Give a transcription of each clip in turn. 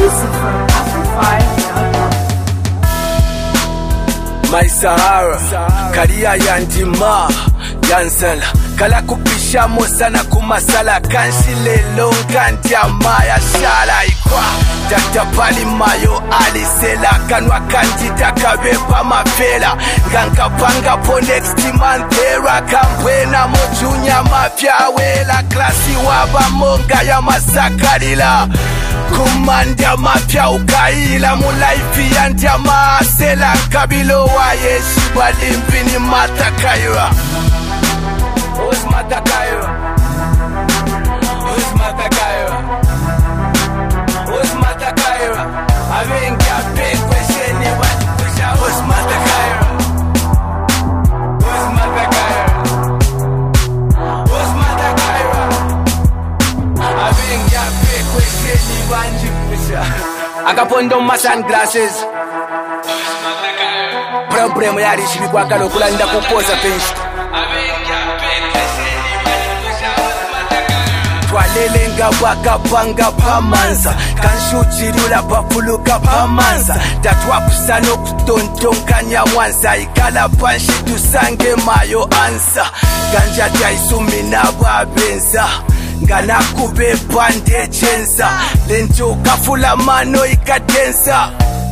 Exclusive from Afro5.com. My Sahara, Karia Yandima, Yansala, Kala kupishamo sana kumasala, kanshi lelo nkanti ya maya shala ikwa. Dr. Pali Mayo alisela, kanwa kanti takabepa mafela. Nganka panga po next month era, kampwena mojunya mapya wela. Klasi waba monga ya masakarila. Kumanda mapya ukaila mulaifi yantia maasela. Kabilo wa yeshi balimpini matakaira. Who's matakaira? Who's matakaira? Who's matakaira? I mean got big question what push out. Who's matakaira? Who's matakaira? Who's matakaira? I mean got big question what push out. Akapondo my sunglasses. Problem yari shibikwa kalo kulanda kupoza penshi. Twalelenga wakapanga pamanza, kanshujirula bafuluka pamanza. Tatwakusano kutontonkanya wanza, ikala panshi tusange mayo ansa. Ganja jaisumi na babenza, ngana kube pande chenza. Lento kafula mano ikadensa,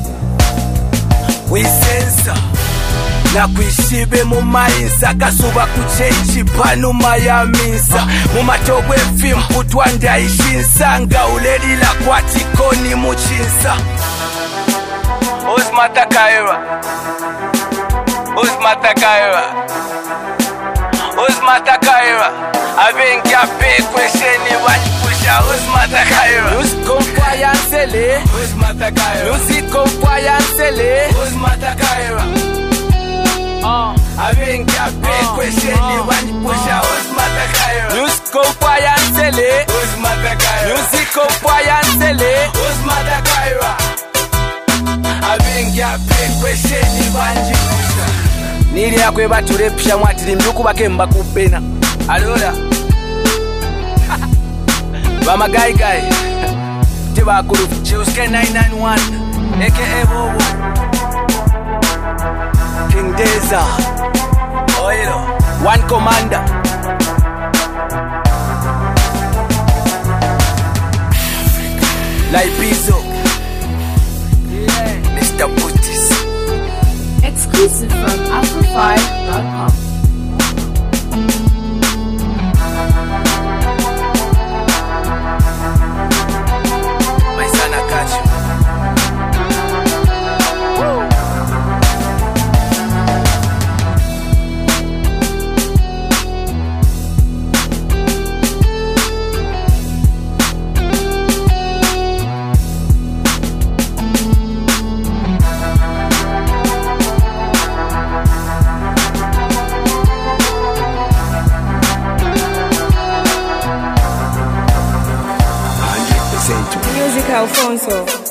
wisensa na kuishibe mumayinsa. Kasuba kuchechi panu mayaminsa, mumatogwe fimpu twanda ishinsa. Nga ulelila kwa tikoni muchinsa. Who's matakaira? Who's matakaira? Who's matakaira? I been got big question what push out. Who's matakaira? Who's compliance le? Who's matakaira? Who's compliance le? Who's matakaira? I been got big question when you push out. Who's matakaira? Who's compliance le? Who's matakaira? Who's compliance le? Who's matakaira? I been got big question when you push out. Nili yakwe batulepsha mwatiri mjuku bakemba kupena. Alola Bama Gai Gai Tiba Kuru Chiuske 991 aka Bobo King Deza Oilo One Commander Laipizo Mr. Putis. Exclusive from Afro5.com. Music Alfonso.